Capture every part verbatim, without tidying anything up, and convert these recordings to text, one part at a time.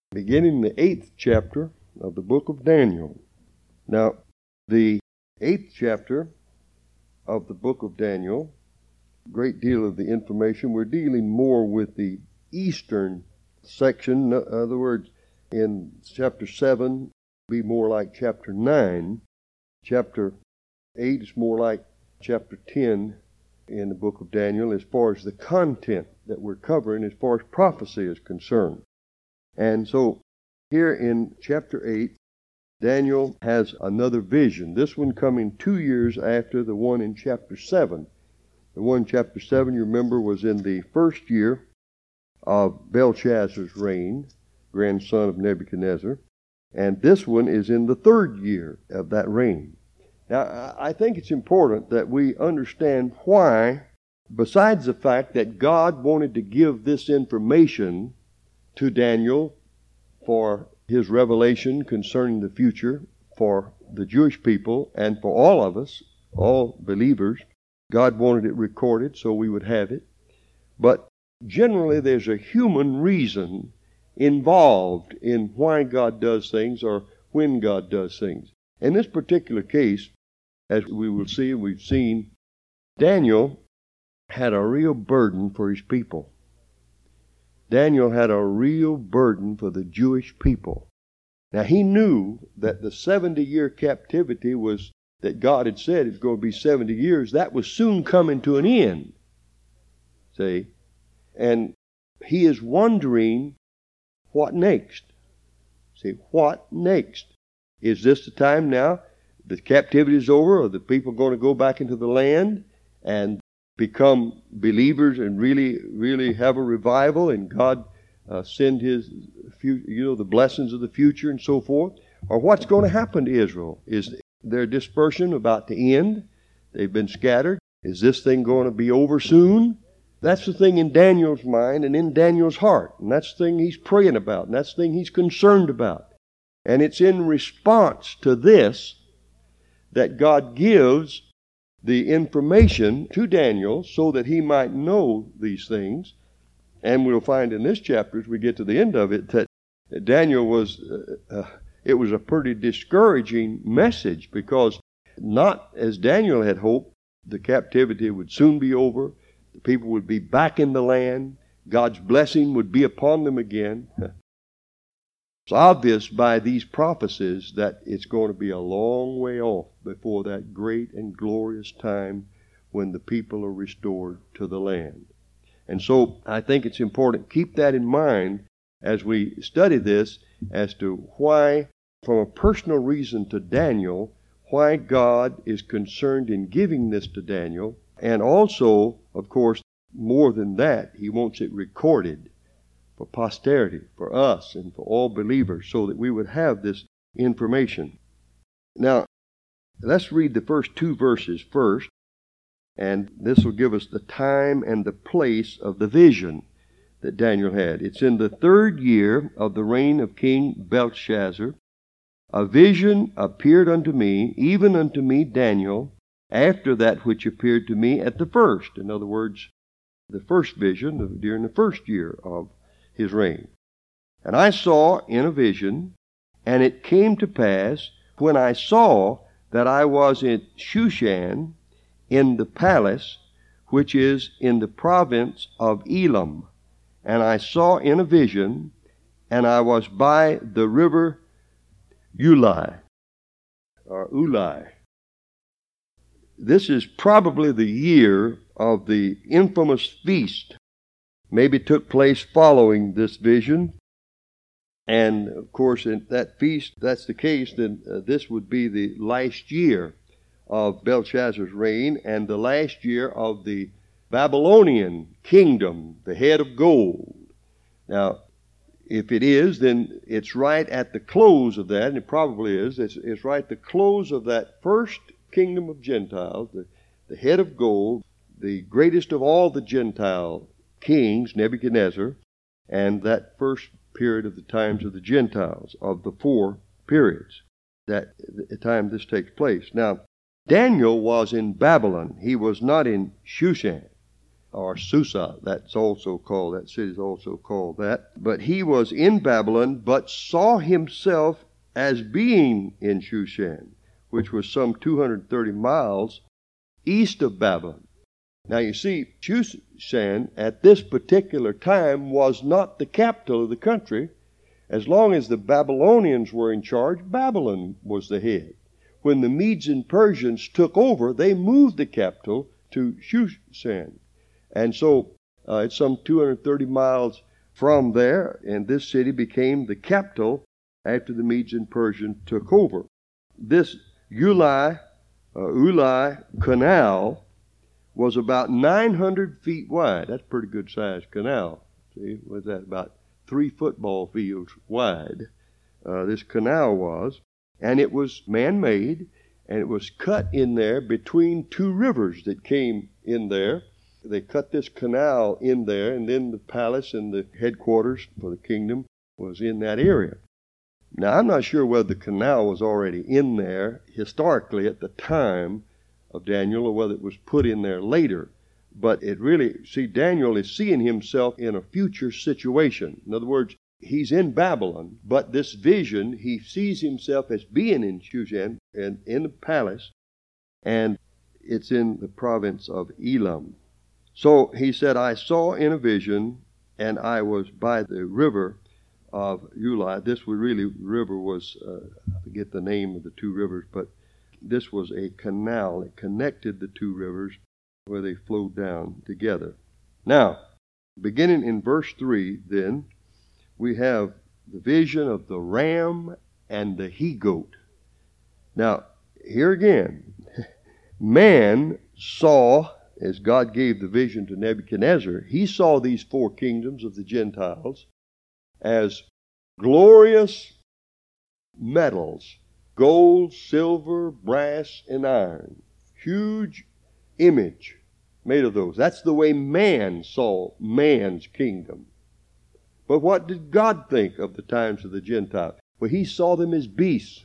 beginning the eighth chapter of the book of Daniel. Now, the eighth chapter of the book of Daniel, a great deal of the information, we're dealing more with the eastern section. In other words, in chapter seven, be more like chapter nine. Chapter eight is more like chapter ten in the book of Daniel as far as the content that we're covering as far as prophecy is concerned. And so here in chapter eight, Daniel has another vision, this one coming two years after the one in chapter seven. The one in chapter seven, you remember, was in the first year of Belshazzar's reign, grandson of Nebuchadnezzar. And this one is in the third year of that reign. Now, I think it's important that we understand why, besides the fact that God wanted to give this information to Daniel for his revelation concerning the future for the Jewish people and for all of us, all believers, God wanted it recorded so we would have it. But generally there's a human reason involved in why God does things or when God does things. In this particular case, as we will see, we've seen, Daniel had a real burden for his people. Daniel had a real burden for the Jewish people. Now he knew that the seventy-year captivity was, that God had said it was going to be seventy years, that was soon coming to an end. See? And he is wondering, what next? See, what next? Is this the time now? The captivity is over, or the people going to go back into the land and become believers and really, really have a revival and God uh, send His, you know, the blessings of the future and so forth? Or what's going to happen to Israel? Is their dispersion about to end? They've been scattered. Is this thing going to be over soon? That's the thing in Daniel's mind and in Daniel's heart. And that's the thing he's praying about. And that's the thing he's concerned about. And it's in response to this that God gives the information to Daniel so that he might know these things. And we'll find in this chapter, as we get to the end of it, that Daniel was, uh, uh, it was a pretty discouraging message, because not as Daniel had hoped, the captivity would soon be over, the people would be back in the land, God's blessing would be upon them again. It's obvious by these prophecies that it's going to be a long way off before that great and glorious time when the people are restored to the land. And so I think it's important to keep that in mind as we study this as to why, from a personal reason to Daniel, why God is concerned in giving this to Daniel. And also, of course, more than that, He wants it recorded for posterity, for us, and for all believers, so that we would have this information. Now, let's read the first two verses first, and this will give us the time and the place of the vision that Daniel had. It's in the third year of the reign of King Belshazzar. A vision appeared unto me, even unto me, Daniel, after that which appeared to me at the first. In other words, the first vision during the first year of his reign. And I saw in a vision, and it came to pass, when I saw that I was in Shushan, in the palace, which is in the province of Elam. And I saw in a vision, and I was by the river Ulai, or Ulai. This is probably the year of the infamous feast. Maybe took place following this vision. And, of course, in that feast, if that's the case, then uh, this would be the last year of Belshazzar's reign and the last year of the Babylonian kingdom, the head of gold. Now, if it is, then it's right at the close of that, and it probably is, it's, it's right at the close of that first kingdom of Gentiles, the, the head of gold, the greatest of all the Gentile kings, Nebuchadnezzar, and that first period of the times of the Gentiles, of the four periods, that the time this takes place. Now, Daniel was in Babylon. He was not in Shushan. or Susa. That's also called, that city is also called that. But he was in Babylon, but saw himself as being in Shushan, which was some two hundred thirty miles east of Babylon. Now you see, Shushan at this particular time was not the capital of the country. As long as the Babylonians were in charge, Babylon was the head. When the Medes and Persians took over, they moved the capital to Shushan. And so uh, it's some two hundred thirty miles from there, and this city became the capital after the Medes and Persians took over. This Ulai, uh, Ulai Canal was about nine hundred feet wide. That's a pretty good sized canal. See, was that about three football fields wide? Uh, this canal was, and it was man-made, and it was cut in there between two rivers that came in there. They cut this canal in there, and then the palace and the headquarters for the kingdom was in that area. Now, I'm not sure whether the canal was already in there historically at the time of Daniel or whether it was put in there later. But it really, see, Daniel is seeing himself in a future situation. In other words, he's in Babylon, but this vision, he sees himself as being in Shushan and in the palace, and it's in the province of Elam. So he said, I saw in a vision, and I was by the river of Ulai. This was really, river was, uh, I forget the name of the two rivers, but this was a canal. It connected the two rivers where they flowed down together. Now, beginning in verse three, then, we have the vision of the ram and the he-goat. Now, here again, man saw, as God gave the vision to Nebuchadnezzar, he saw these four kingdoms of the Gentiles as glorious metals, gold, silver, brass, and iron. Huge image made of those. That's the way man saw man's kingdom. But what did God think of the times of the Gentiles? Well, he saw them as beasts.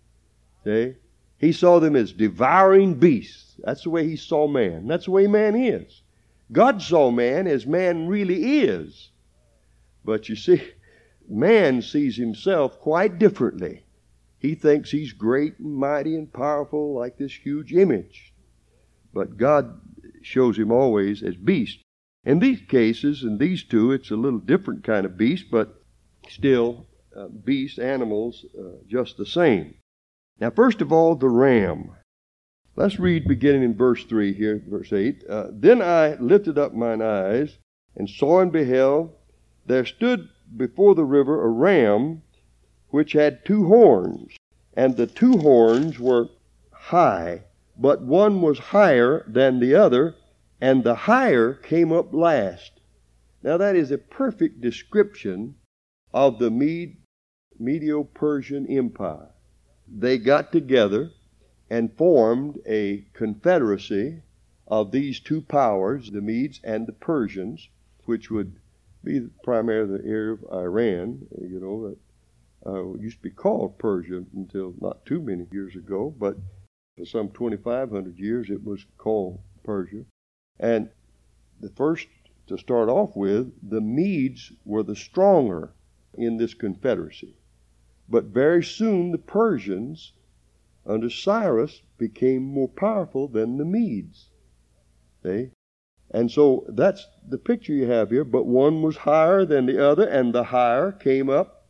See? He saw them as devouring beasts. That's the way he saw man. That's the way man is. God saw man as man really is. But you see, man sees himself quite differently. He thinks he's great and mighty and powerful like this huge image. But God shows him always as beast. In these cases, in these two, it's a little different kind of beast, but still uh, beast, animals, uh, just the same. Now, first of all, the ram. Let's read beginning in verse three here, verse eight. Uh, then I lifted up mine eyes and saw and beheld, there stood before the river a ram which had two horns, and the two horns were high, but one was higher than the other, and the higher came up last. Now that is a perfect description of the Mede, Medo-Persian Empire. They got together and formed a confederacy of these two powers, the Medes and the Persians, which would be primarily the area of Iran, you know, that uh, used to be called Persia until not too many years ago, but for some twenty-five hundred years it was called Persia. And the first, to start off with, the Medes were the stronger in this confederacy. But very soon the Persians, under Cyrus, became more powerful than the Medes. See? And so that's the picture you have here. But one was higher than the other, and the higher came up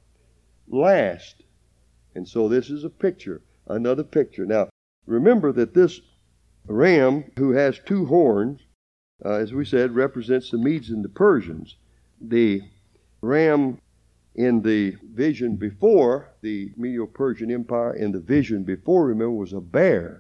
last. And so this is a picture, another picture. Now, remember that this ram, who has two horns, uh, as we said, represents the Medes and the Persians. The ram in the vision before, the Medo-Persian Empire, in the vision before, remember, was a bear.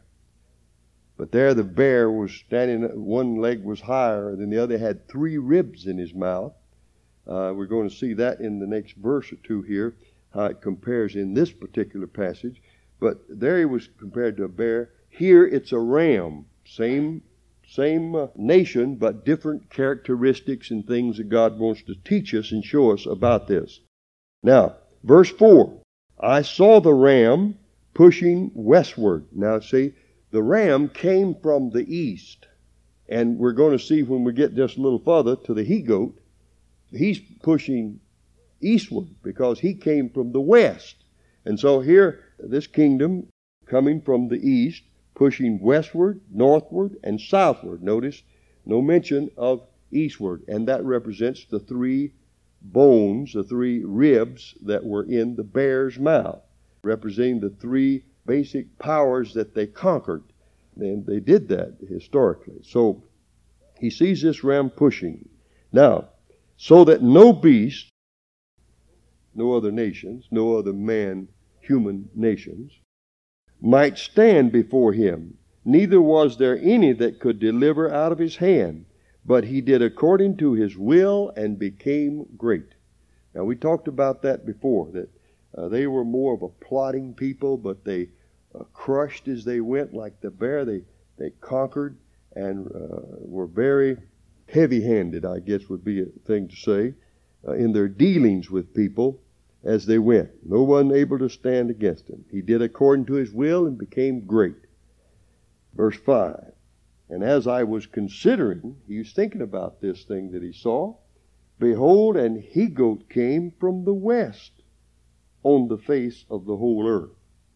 But there the bear was standing, one leg was higher than the other, had three ribs in his mouth. Uh, we're going to see that in the next verse or two here, how it compares in this particular passage. But there he was compared to a bear. Here it's a ram. Same, same uh, nation, but different characteristics and things that God wants to teach us and show us about this. Now, verse four, I saw the ram pushing westward. Now see, the ram came from the east. And we're going to see when we get just a little further to the he-goat, he's pushing eastward because he came from the west. And so here, this kingdom coming from the east, pushing westward, northward, and southward. Notice no mention of eastward. And that represents the three bones, the three ribs that were in the bear's mouth, representing the three basic powers that they conquered. And they did that historically. So he sees this ram pushing. Now, so that no beast, no other nations, no other man, human nations, might stand before him, neither was there any that could deliver out of his hand, but he did according to his will and became great. Now, we talked about that before, that uh, they were more of a plotting people, but they uh, crushed as they went like the bear. They, they conquered and uh, were very heavy-handed, I guess would be a thing to say, uh, in their dealings with people as they went. No one able to stand against him. He did according to his will and became great. Verse five. And as I was considering, he was thinking about this thing that he saw, behold, an he-goat came from the west on the face of the whole earth,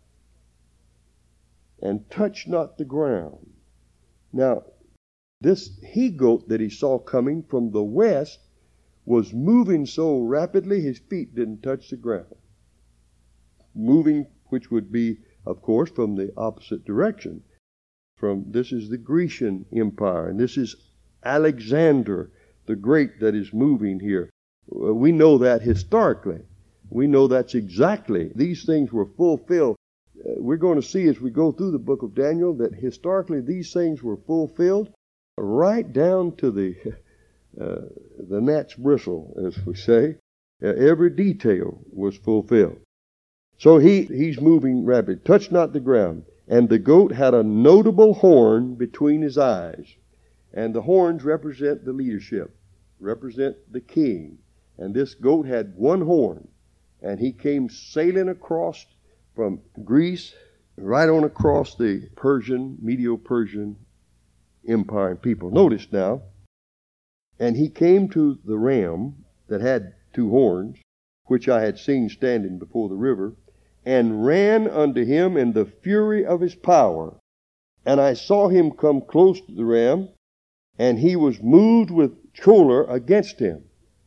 and touched not the ground. Now, this he-goat that he saw coming from the west was moving so rapidly his feet didn't touch the ground. Moving, which would be, of course, from the opposite direction. From this is the Grecian Empire, and this is Alexander the Great that is moving here. We know that historically. We know that's exactly. These things were fulfilled. Uh, we're going to see as we go through the book of Daniel that historically these things were fulfilled right down to the uh, the gnat's bristle, as we say. Uh, every detail was fulfilled. So he, he's moving rapidly. Touch not the ground. And the goat had a notable horn between his eyes. And the horns represent the leadership, represent the king. And this goat had one horn. And he came sailing across from Greece, right on across the Persian, Medo-Persian Empire and people. Notice now, and he came to the ram that had two horns, which I had seen standing before the river, and ran unto him in the fury of his power. And I saw him come close to the ram, and he was moved with choler against him,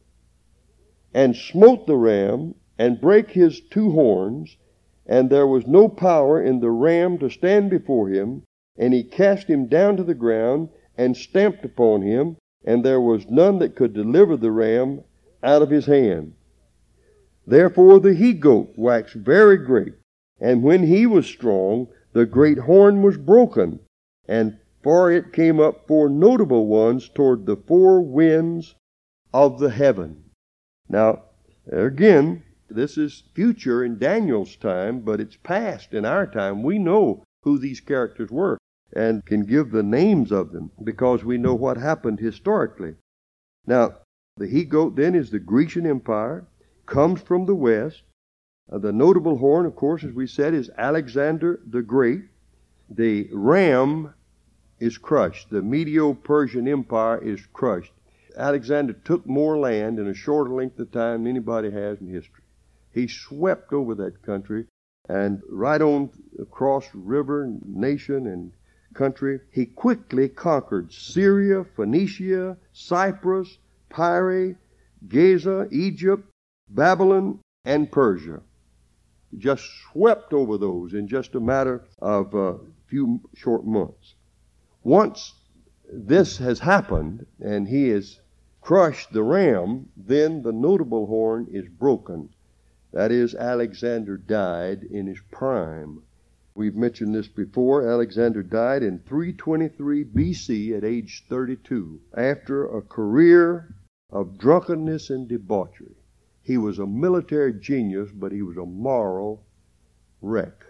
and smote the ram, and brake his two horns, and there was no power in the ram to stand before him, and he cast him down to the ground, and stamped upon him, and there was none that could deliver the ram out of his hand. Therefore the he-goat waxed very great, and when he was strong, the great horn was broken, and for it came up four notable ones toward the four winds of the heaven. Now, again, this is future in Daniel's time, but it's past in our time. We know who these characters were and can give the names of them because we know what happened historically. Now, the he-goat then is the Grecian Empire, comes from the west. Uh, the notable horn, of course, as we said, is Alexander the Great. The ram is crushed. The Medo-Persian Empire is crushed. Alexander took more land in a shorter length of time than anybody has in history. He swept over that country and right on across river, nation, and country. He quickly conquered Syria, Phoenicia, Cyprus, Tyre, Gaza, Egypt, Babylon, and Persia. Just swept over those in just a matter of a few short months. Once this has happened and he has crushed the ram, then the notable horn is broken. That is, Alexander died in his prime. We've mentioned this before. Alexander died in three twenty-three B C at age thirty-two after a career of drunkenness and debauchery. He was a military genius, but he was a moral wreck,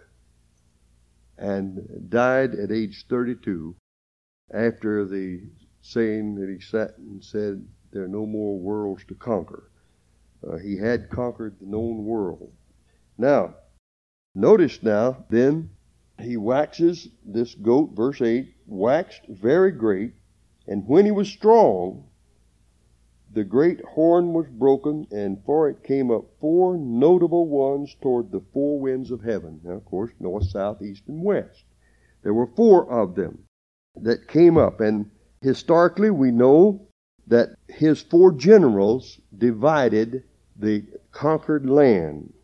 and died at age thirty-two after the saying that he sat and said, there are no more worlds to conquer. Uh, he had conquered the known world. Now, notice now, then, he waxes, this goat, verse eight, waxed very great, And when he was strong, the great horn was broken, and for it came up four notable ones toward the four winds of heaven. Now, of course, north, south, east, and west. There were four of them that came up. And historically, we know that his four generals divided the conquered land.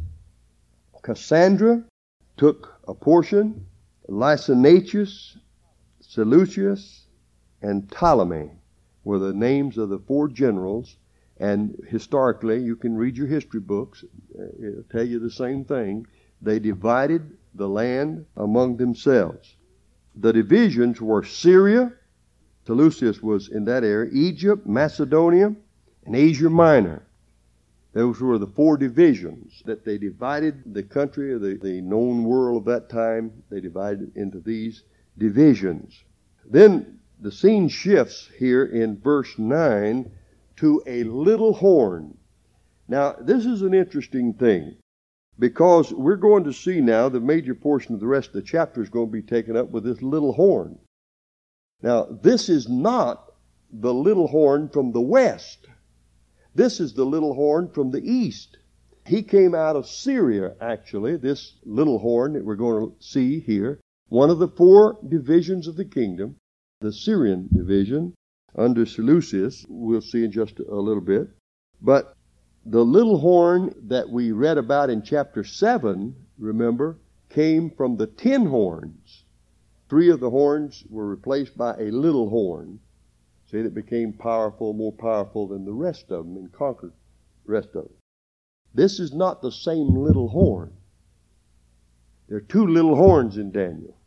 Cassandra took a portion, Lysimachus, Seleucus, and Ptolemy were the names of the four generals. And historically, you can read your history books, it'll tell you the same thing. They divided the land among themselves. The divisions were Syria, Seleucus was in that area, Egypt, Macedonia, and Asia Minor. Those were the four divisions that they divided the country, or the, the known world of that time. They divided into these divisions. Then the scene shifts here in verse nine to a little horn. Now, this is an interesting thing, because we're going to see now the major portion of the rest of the chapter is going to be taken up with this little horn. Now, this is not the little horn from the west. This is the little horn from the east. He came out of Syria, actually, this little horn that we're going to see here. One of the four divisions of the kingdom, the Syrian division, under Seleucus, we'll see in just a little bit. But the little horn that we read about in chapter seven, remember, came from the ten horns. Three of the horns were replaced by a little horn. See, it became powerful, more powerful than the rest of them, and conquered the rest of them. This is not the same little horn. There are two little horns in Daniel.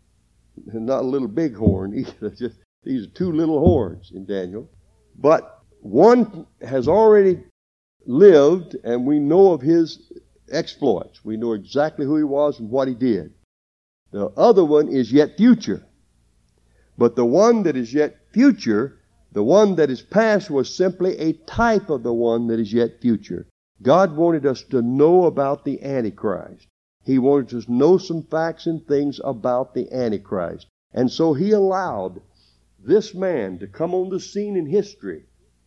And not a little big horn either. Just, these are two little horns in Daniel. But one has already lived, and we know of his exploits. We know exactly who he was and what he did. The other one is yet future. But the one that is yet future, the one that is past, was simply a type of the one that is yet future. God wanted us to know about the Antichrist. He wanted us to know some facts and things about the Antichrist. And so he allowed this man to come on the scene in history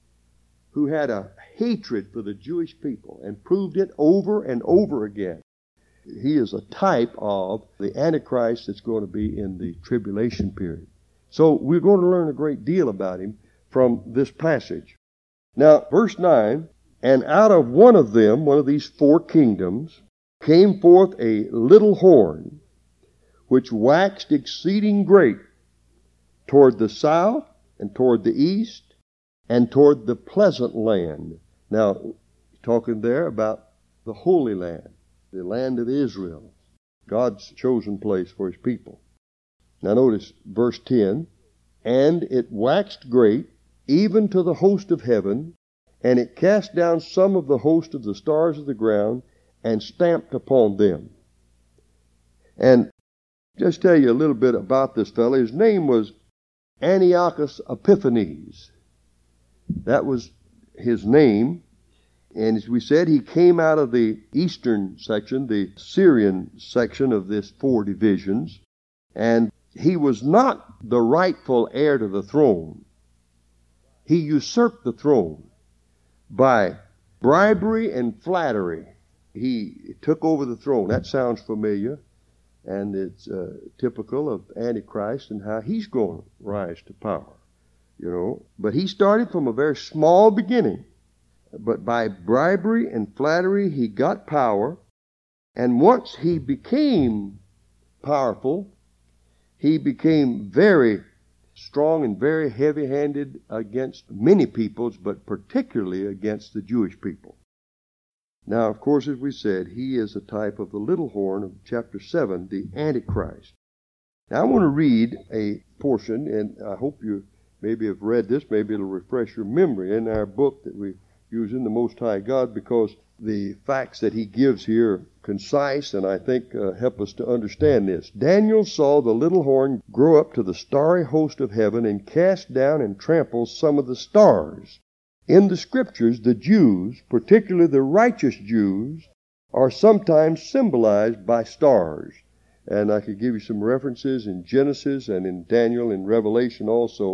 who had a hatred for the Jewish people and proved it over and over again. He is a type of the Antichrist that's going to be in the tribulation period. So we're going to learn a great deal about him from this passage. Now, verse nine, and out of one of them, one of these four kingdoms, came forth a little horn, which waxed exceeding great toward the south and toward the east and toward the pleasant land. Now, talking there about the Holy Land, the land of Israel, God's chosen place for his people. Now notice verse ten, and it waxed great, even to the host of heaven, and it cast down some of the host of the stars of the ground, and stamped upon them. And just tell you a little bit about this fellow. His name was Antiochus Epiphanes. That was his name. And as we said, he came out of the eastern section, the Syrian section of this four divisions. And he was not the rightful heir to the throne. He usurped the throne by bribery and flattery. He took over the throne. That sounds familiar, and it's uh, typical of Antichrist and how he's going to rise to power, you know. But he started from a very small beginning. But by bribery and flattery, he got power. And once he became powerful, he became very strong and very heavy-handed against many peoples, but particularly against the Jewish people. Now, of course, as we said, he is a type of the little horn of chapter seven, the Antichrist. Now, I want to read a portion, and I hope you maybe have read this. Maybe it'll refresh your memory in our book that we use in the Most High God, because the facts that he gives here are concise, and I think uh, help us to understand this. Daniel saw the little horn grow up to the starry host of heaven and cast down and trample some of the stars. In the Scriptures, the Jews, particularly the righteous Jews, are sometimes symbolized by stars. And I could give you some references in Genesis and in Daniel and Revelation also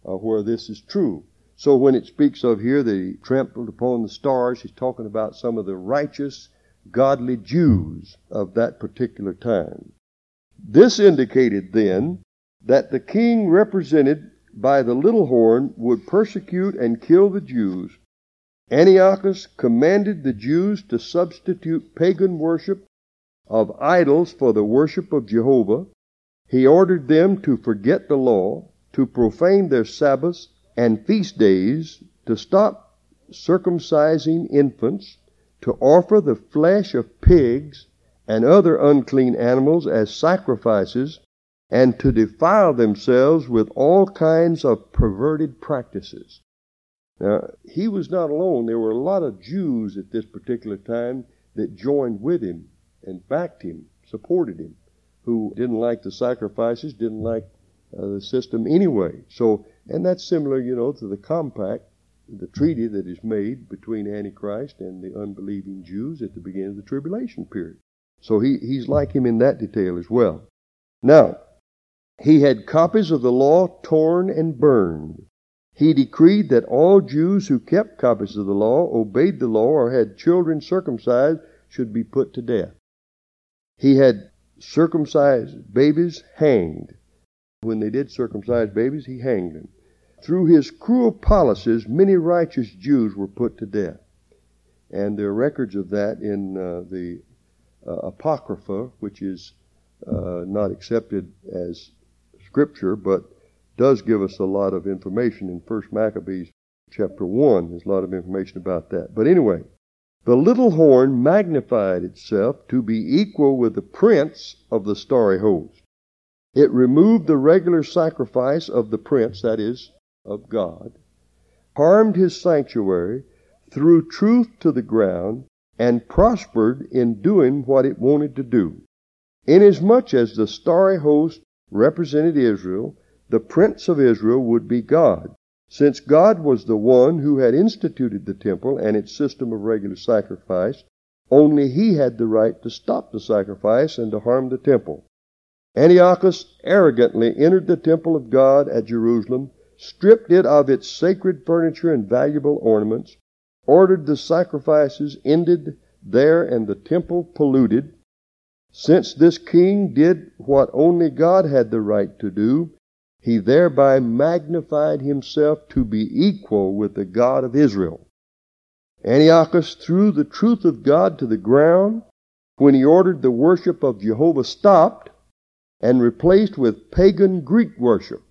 uh, where this is true. So when it speaks of here that he trampled upon the stars, he's talking about some of the righteous, godly Jews of that particular time. This indicated then that the king represented by the little horn would persecute and kill the Jews. Antiochus commanded the Jews to substitute pagan worship of idols for the worship of Jehovah. He ordered them to forget the law, to profane their Sabbaths and feast days, to stop circumcising infants, to offer the flesh of pigs and other unclean animals as sacrifices, and to defile themselves with all kinds of perverted practices. Now, he was not alone. There were a lot of Jews at this particular time that joined with him and backed him, supported him, who didn't like the sacrifices, didn't like uh, the system anyway. So, and that's similar, you know, to the compact, the treaty that is made between Antichrist and the unbelieving Jews at the beginning of the tribulation period. So he, he's like him in that detail as well. Now, he had copies of the law torn and burned. He decreed that all Jews who kept copies of the law, obeyed the law, or had children circumcised should be put to death. He had circumcised babies hanged. When they did circumcise babies, he hanged them. Through his cruel policies, many righteous Jews were put to death. And there are records of that in uh, the uh, Apocrypha, which is uh, not accepted as Scripture, but does give us a lot of information in First Maccabees chapter one. There's a lot of information about that. But anyway, the little horn magnified itself to be equal with the prince of the starry host. It removed the regular sacrifice of the prince, that is, of God, harmed his sanctuary, threw truth to the ground, and prospered in doing what it wanted to do. Inasmuch as the starry host represented Israel, the prince of Israel would be God. Since God was the one who had instituted the temple and its system of regular sacrifice, only he had the right to stop the sacrifice and to harm the temple. Antiochus arrogantly entered the temple of God at Jerusalem, stripped it of its sacred furniture and valuable ornaments, ordered the sacrifices ended there and the temple polluted. Since this king did what only God had the right to do, he thereby magnified himself to be equal with the God of Israel. Antiochus threw the truth of God to the ground when he ordered the worship of Jehovah stopped and replaced with pagan Greek worship.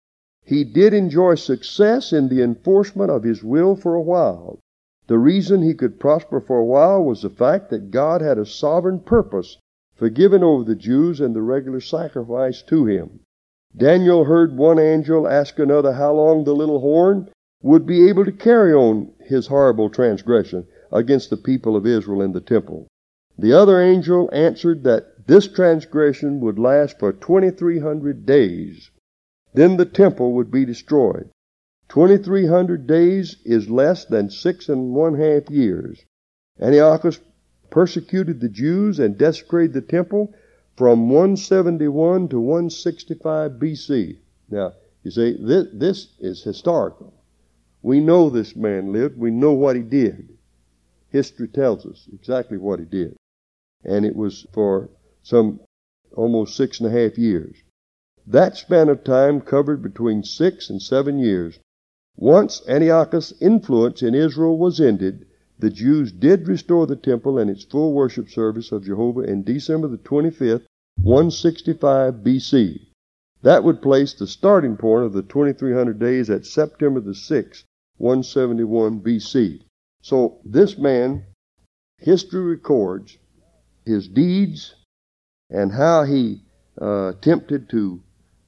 He did enjoy success in the enforcement of his will for a while. The reason he could prosper for a while was the fact that God had a sovereign purpose for giving over the Jews and the regular sacrifice to him. Daniel heard one angel ask another how long the little horn would be able to carry on his horrible transgression against the people of Israel in the temple. The other angel answered that this transgression would last for twenty-three hundred days. Then the temple would be destroyed. twenty-three hundred days is less than six and one half years. Antiochus persecuted the Jews and desecrated the temple from one seventy-one to one sixty-five B C. Now, you say, this, this is historical. We know this man lived. We know what he did. History tells us exactly what he did. And it was for some almost six and a half years. That span of time covered between six and seven years. Once Antiochus' influence in Israel was ended, the Jews did restore the temple and its full worship service of Jehovah in December the twenty-fifth, one sixty-five B C. That would place the starting point of the twenty-three hundred days at September the sixth, one seventy-one B C. So this man, history records his deeds and how he uh, attempted to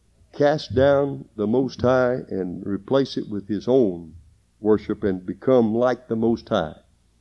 cast down the Most High and replace it with his own worship and become like the Most High.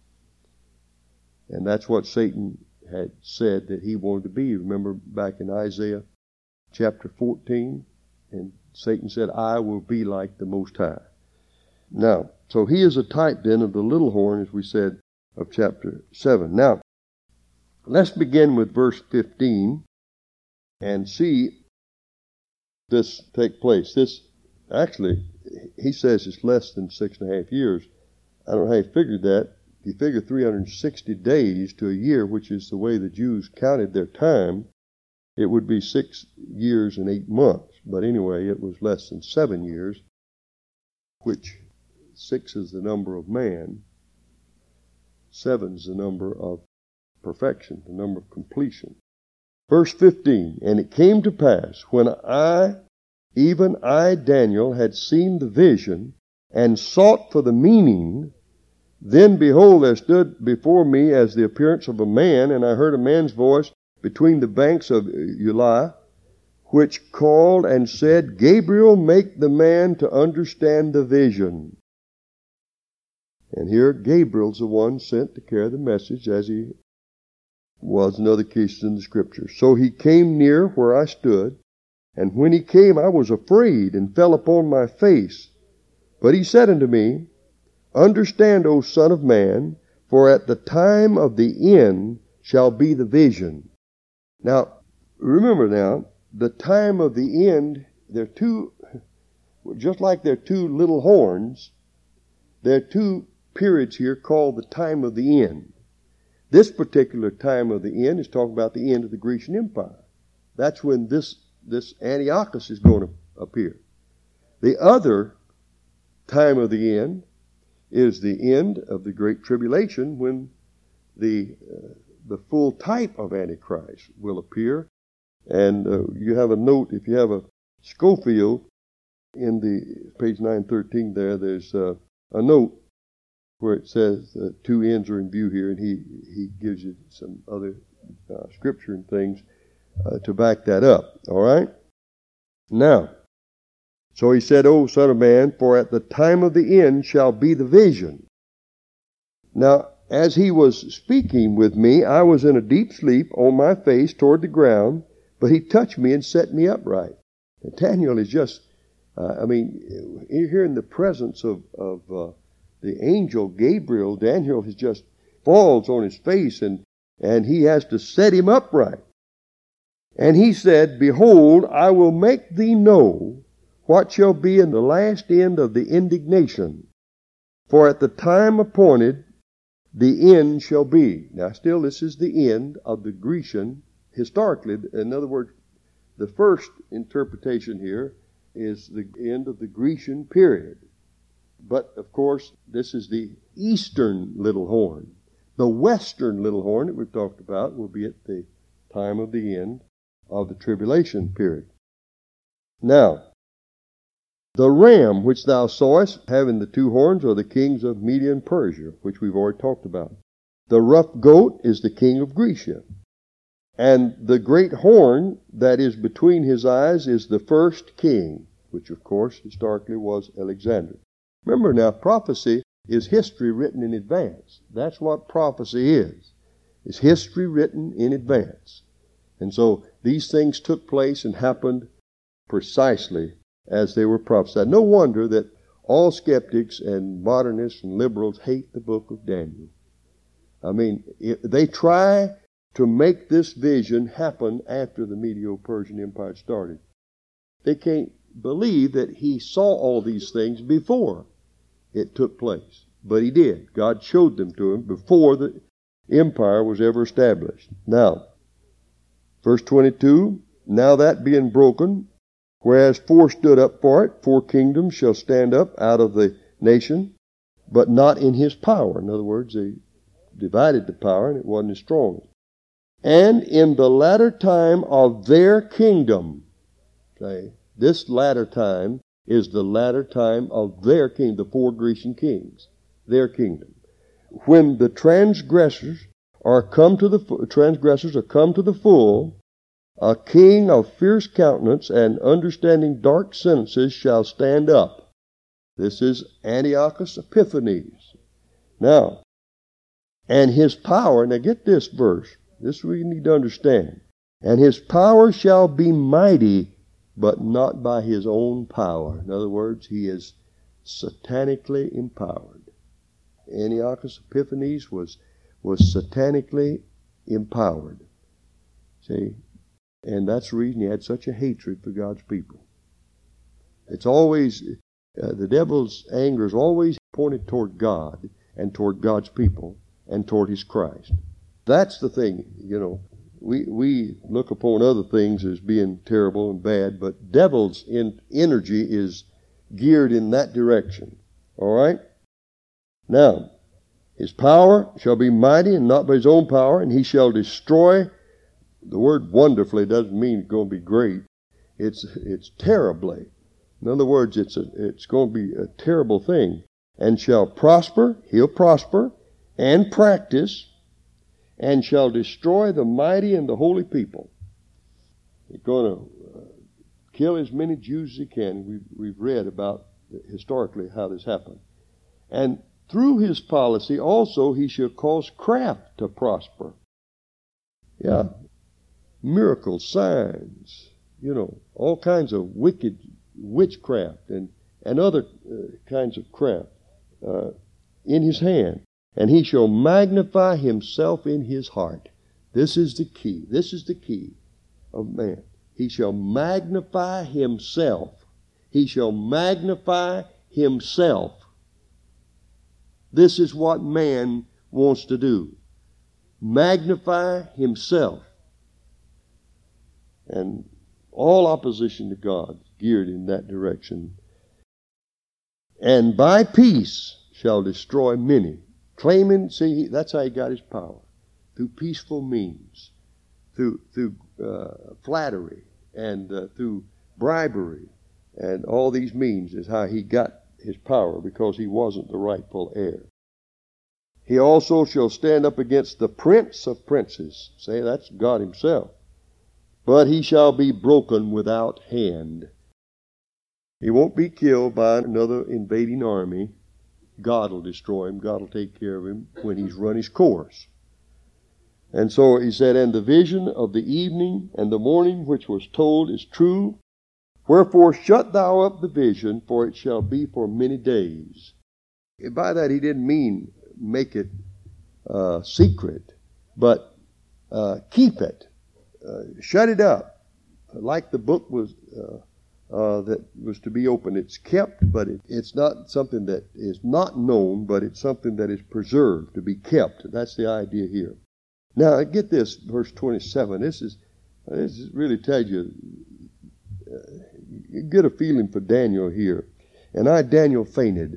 And that's what Satan had said that he wanted to be. Remember back in Isaiah chapter fourteen, and Satan said, I will be like the Most High. Now, so he is a type then of the little horn, as we said, of chapter seven. Now, let's begin with verse fifteen and see this take place. This actually, he says it's less than six and a half years. I don't know how he figured that. If you figure three hundred sixty days to a year, which is the way the Jews counted their time, it would be six years and eight months. But anyway, it was less than seven years, which six is the number of man, seven is the number of perfection, the number of completion. Verse fifteen, and it came to pass, when I, even I, Daniel, had seen the vision, and sought for the meaning, then behold, there stood before me as the appearance of a man, and I heard a man's voice between the banks of Ulai, which called and said, Gabriel, make the man to understand the vision. And here Gabriel's the one sent to carry the message, as he was in other cases in the Scripture. So he came near where I stood, and when he came I was afraid, and fell upon my face. But he said unto me, Understand, O Son of Man, for at the time of the end shall be the vision. Now, remember now, the time of the end, there are two, just like there are two little horns, there are two periods here called the time of the end. This particular time of the end is talking about the end of the Grecian Empire. That's when this, this Antiochus is going to appear. The other time of the end is the end of the Great Tribulation, when the uh, the full type of Antichrist will appear. And uh, you have a note, if you have a Schofield, in the page nine thirteen there, there's uh, a note where it says uh, two ends are in view here, and he, he gives you some other uh, scripture and things uh, to back that up. All right? Now, so he said, O Son of Man, for at the time of the end shall be the vision. Now, as he was speaking with me, I was in a deep sleep on my face toward the ground, but he touched me and set me upright. And Daniel is just, uh, I mean, here in the presence of, of uh, the angel Gabriel, Daniel is just falls on his face, and, and he has to set him upright. And he said, Behold, I will make thee know what shall be in the last end of the indignation. For at the time appointed, the end shall be. Now still, this is the end of the Grecian, historically. In other words, the first interpretation here is the end of the Grecian period. But, of course, this is the eastern little horn. The western little horn that we've talked about will be at the time of the end of the tribulation period. Now, the ram which thou sawest, having the two horns, are the kings of Media and Persia, which we've already talked about. The rough goat is the king of Grecia. And the great horn that is between his eyes is the first king, which of course historically was Alexander. Remember now, prophecy is history written in advance. That's what prophecy is. It's history written in advance. And so these things took place and happened precisely as they were prophesied. No wonder that all skeptics and modernists and liberals hate the book of Daniel. I mean, they try to make this vision happen after the Medo-Persian Empire started. They can't believe that he saw all these things before it took place. But he did. God showed them to him before the empire was ever established. Now, verse twenty-two, Now that being broken, whereas four stood up for it, four kingdoms shall stand up out of the nation, but not in his power. In other words, they divided the power, and it wasn't as strong. And in the latter time of their kingdom, say, this latter time is the latter time of their kingdom, the four Grecian kings, their kingdom. When the transgressors are come to the transgressors are come to the full, a king of fierce countenance and understanding dark sentences shall stand up. This is Antiochus Epiphanes. Now, and his power, now get this verse, this we need to understand. And his power shall be mighty, but not by his own power. In other words, he is satanically empowered. Antiochus Epiphanes was, was satanically empowered. See? And that's the reason he had such a hatred for God's people. It's always, uh, the devil's anger is always pointed toward God and toward God's people and toward his Christ. That's the thing, you know. We we look upon other things as being terrible and bad, but devil's in, energy is geared in that direction. All right? Now, his power shall be mighty and not by his own power, and he shall destroy. The word wonderfully doesn't mean it's going to be great. It's it's terribly. In other words, it's a, it's going to be a terrible thing. And shall prosper, he'll prosper, and practice, and shall destroy the mighty and the holy people. He's going to uh, kill as many Jews as he can. We've, we've read about historically how this happened. And through his policy also he shall cause craft to prosper. Yeah. Miracles, signs, you know, all kinds of wicked witchcraft and, and other uh, kinds of craft uh, in his hand. And he shall magnify himself in his heart. This is the key. This is the key of man. He shall magnify himself. He shall magnify himself. This is what man wants to do. Magnify himself. And all opposition to God is geared in that direction. And by peace shall destroy many. Claiming, see, that's how he got his power. Through peaceful means. Through through uh, flattery and uh, through bribery. And all these means is how he got his power, because he wasn't the rightful heir. He also shall stand up against the prince of princes. Say, that's God himself. But he shall be broken without hand. He won't be killed by another invading army. God will destroy him. God will take care of him when he's run his course. And so he said, and the vision of the evening and the morning which was told is true. Wherefore shut thou up the vision, for it shall be for many days. By that he didn't mean make it uh, secret, but uh, keep it. Uh, shut it up. Like the book was uh, uh, that was to be opened. It's kept, but it, it's not something that is not known, but it's something that is preserved, to be kept. That's the idea here. Now, get this, verse twenty-seven. This is this really tells you, uh, you get a feeling for Daniel here. And I, Daniel, fainted.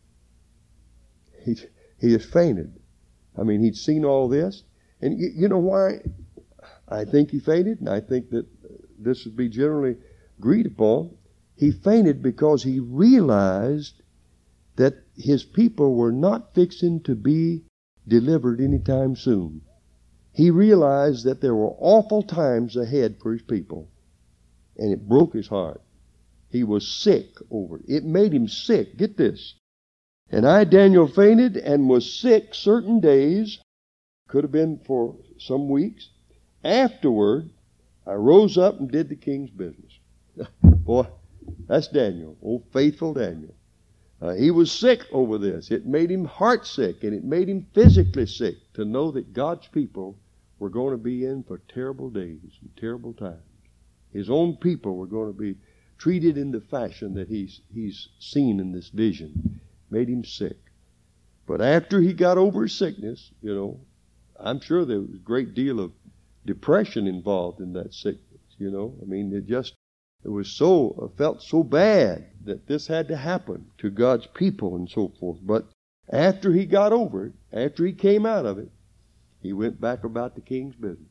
He, he has fainted. I mean, he'd seen all this. And you, you know why I think he fainted? And I think that this would be generally agreed upon. He fainted because he realized that his people were not fixing to be delivered anytime soon. He realized that there were awful times ahead for his people. And it broke his heart. He was sick over it. It made him sick. Get this. And I, Daniel, fainted and was sick certain days. Could have been for some weeks. Afterward, I rose up and did the king's business. Boy, that's Daniel. Oh, faithful Daniel. Uh, he was sick over this. It made him heart sick, and it made him physically sick to know that God's people were going to be in for terrible days and terrible times. His own people were going to be treated in the fashion that he's he's seen in this vision. Made him sick. But after he got over his sickness, you know, I'm sure there was a great deal of depression involved in that sickness, you know. I mean, it just, it was so, felt so bad that this had to happen to God's people and so forth. But after he got over it, after he came out of it, he went back about the king's business.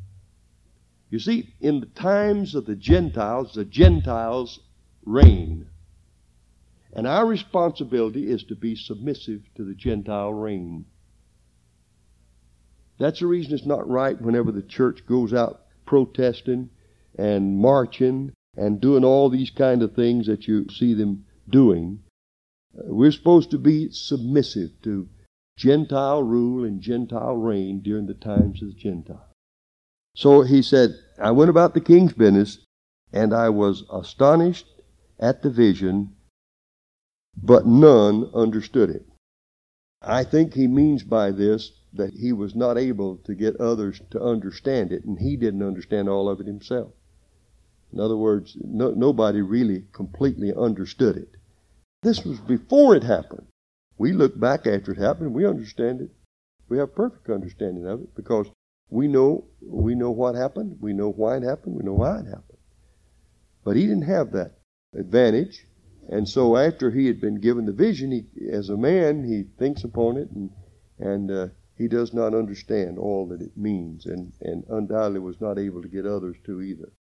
You see, in the times of the Gentiles, the Gentiles reign. And our responsibility is to be submissive to the Gentile reign. That's the reason it's not right whenever the church goes out protesting and marching and doing all these kind of things that you see them doing. We're supposed to be submissive to Gentile rule and Gentile reign during the times of the Gentiles. So he said, I went about the king's business, and I was astonished at the vision, but none understood it. I think he means by this that he was not able to get others to understand it, and he didn't understand all of it himself. In other words, no, nobody really completely understood it. This was before it happened. We look back after it happened, we understand it. We have perfect understanding of it because we know we know what happened, we know why it happened, we know why it happened. But he didn't have that advantage. And so after he had been given the vision, he, as a man, he thinks upon it, and, and uh, he does not understand all that it means, and, and undoubtedly was not able to get others to either.